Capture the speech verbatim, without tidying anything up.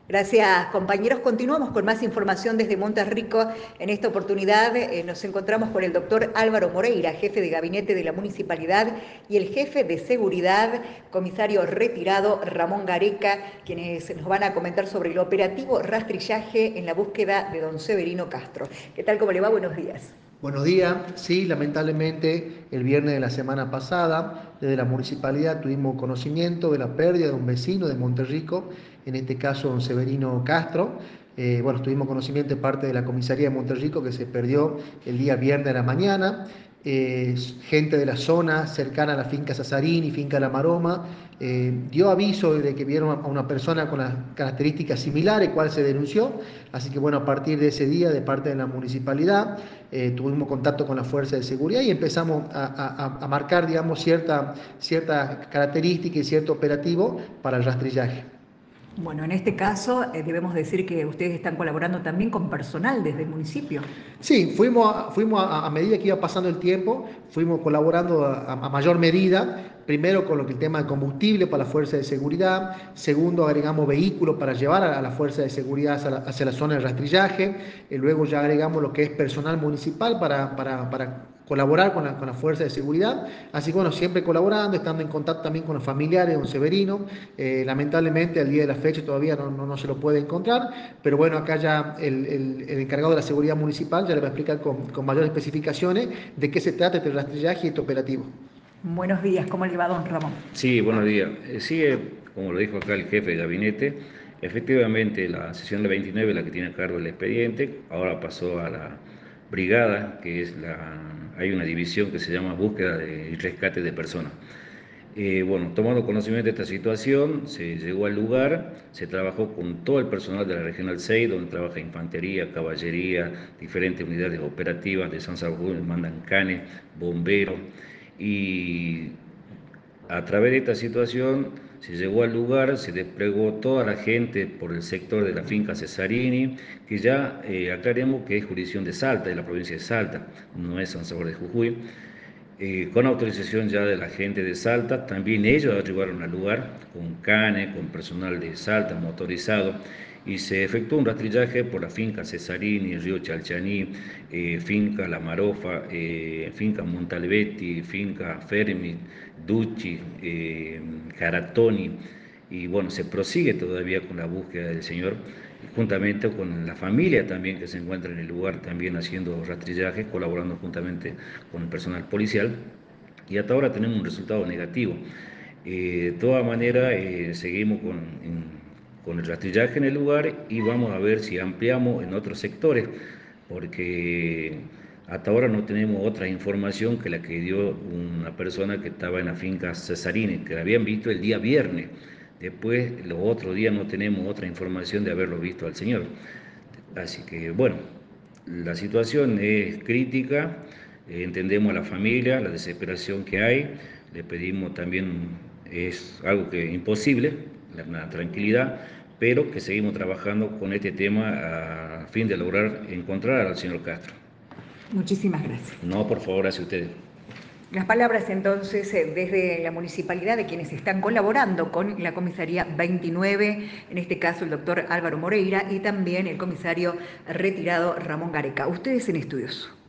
Gracias, compañeros. Continuamos con más información desde Monterrico. En esta oportunidad eh, nos encontramos con el doctor Álvaro Moreira, jefe de gabinete de la municipalidad, y el jefe de seguridad, comisario retirado Ramón Gareca, quienes nos van a comentar sobre el operativo rastrillaje en la búsqueda de don Severino Castro. ¿Qué tal? ¿Cómo le va? Buenos días. Buenos días. Sí, lamentablemente el viernes de la semana pasada, desde la municipalidad tuvimos conocimiento de la pérdida de un vecino de Monterrico, en este caso don Severino Castro. Eh, bueno, tuvimos conocimiento de parte de la comisaría de Monterrico que se perdió el día viernes de la mañana. Eh, gente de la zona cercana a la finca Sazarini, finca La Maroma, eh, dio aviso de que vieron a una persona con las características similares, cual se denunció. Así que bueno, a partir de ese día, de parte de la municipalidad, eh, tuvimos contacto con la fuerza de seguridad y empezamos a, a, a marcar, digamos, cierta, cierta característica y cierto operativo para el rastrillaje. Bueno, en este caso eh, debemos decir que ustedes están colaborando también con personal desde el municipio. Sí, fuimos, a, fuimos a, a medida que iba pasando el tiempo, fuimos colaborando a, a mayor medida, primero con lo que el tema de combustible para la fuerza de seguridad, segundo agregamos vehículos para llevar a, a la fuerza de seguridad hacia la, hacia la zona de rastrillaje, y luego ya agregamos lo que es personal municipal para, para, para colaborar con la, con la fuerza de seguridad, así que bueno, siempre colaborando, estando en contacto también con los familiares de don Severino. Eh, lamentablemente al día de la fecha todavía no, no, no se lo puede encontrar, pero bueno, acá ya el, el, el encargado de la seguridad municipal ya le va a explicar con, con mayores especificaciones de qué se trata este rastrillaje y este operativo. Buenos días, ¿cómo le va, don Ramón? Sí, buenos días. Eh, Sigue, como lo dijo acá el jefe de gabinete, efectivamente la sesión de veintinueve, la que tiene a cargo el expediente, ahora pasó a la brigada, que es la, hay una división que se llama búsqueda de- y rescate de personas. Eh, bueno, tomando conocimiento de esta situación, se llegó al lugar, se trabajó con todo el personal de la Regional seis, donde trabaja infantería, caballería, diferentes unidades operativas de San Salvador, mandan canes, bomberos, y a través de esta situación se llegó al lugar, se desplegó toda la gente por el sector de la finca Cesarini, que ya eh, aclaremos que es jurisdicción de Salta, de la provincia de Salta, no es San Salvador de Jujuy. Eh, con autorización ya de la gente de Salta, también ellos arribaron al lugar con cane, con personal de Salta motorizado, y se efectuó un rastrillaje por la finca Cesarini, Río Chalchaní, eh, finca La Marofa, eh, finca Montalbetti, finca Fermi, Ducci, eh, Caratoni, y bueno, se prosigue todavía con la búsqueda del señor, juntamente con la familia también que se encuentra en el lugar, también haciendo rastrillaje, colaborando juntamente con el personal policial, y hasta ahora tenemos un resultado negativo. Eh, de todas maneras, eh, seguimos con, en, con el rastrillaje en el lugar y vamos a ver si ampliamos en otros sectores, porque hasta ahora no tenemos otra información que la que dio una persona que estaba en la finca Cesarini, que la habían visto el día viernes. Después, los otros días no tenemos otra información de haberlo visto al señor. Así que, bueno, la situación es crítica, eh, entendemos a la familia, la desesperación que hay, le pedimos también, es algo que es imposible, la, la tranquilidad, pero que seguimos trabajando con este tema a fin de lograr encontrar al señor Castro. Muchísimas gracias. No, por favor, hacia ustedes. Las palabras entonces eh, desde la municipalidad de quienes están colaborando con la comisaría veintinueve, en este caso el doctor Álvaro Moreira y también el comisario retirado Ramón Gareca. Ustedes en estudios.